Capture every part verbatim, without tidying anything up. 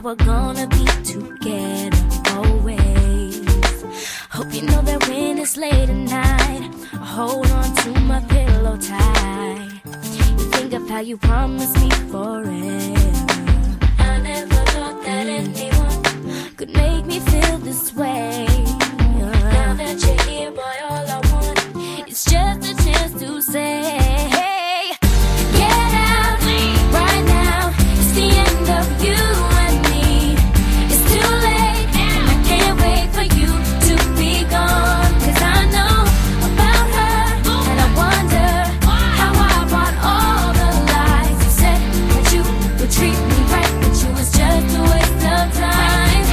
how we're gonna be together always. Hope you know that when it's late at night, I hold on to my pillow tight. You think of how you promised me forever. I never thought that anyone could make me feel this way. Now that you're here, boy, all I want is just a chance to say, hey, get out right now. It's the end of you and me. It's too late, and I can't wait for you to be gone. Cause I know about her, and I wonder how I bought all the lies. You said that you would treat me right, but you was just a waste of time.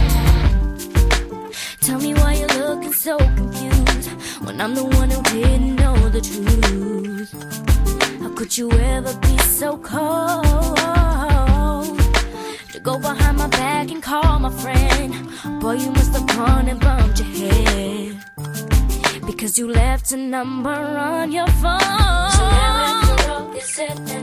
Tell me why you're looking so confused when I'm the one who didn't know the truth. How could you ever be so cold to go behind my back and call my friend? Boy, you must have gone and bumped your head because you left a number on your phone. So now after all is said